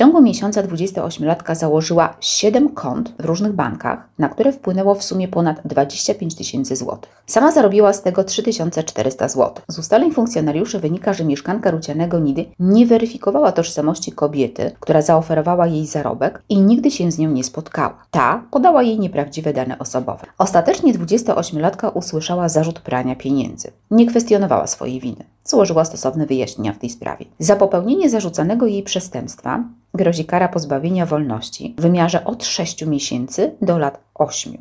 ciągu miesiąca 28-latka założyła 7 kont w różnych bankach, na które wpłynęło w sumie ponad 25 000 złotych. Sama zarobiła z tego 3400 zł. Z ustaleń funkcjonariuszy wynika, że mieszkanka Rucianego Nidy nie weryfikowała tożsamości kobiety, która zaoferowała jej zarobek i nigdy się z nią nie spotkała. Ta podała jej nieprawdziwe dane osobowe. Ostatecznie 28-latka usłyszała zarzut prania pieniędzy. Nie kwestionowała swojej winy. Złożyła stosowne wyjaśnienia w tej sprawie. Za popełnienie zarzucanego jej przestępstwa grozi kara pozbawienia wolności w wymiarze od 6 miesięcy do lat 8.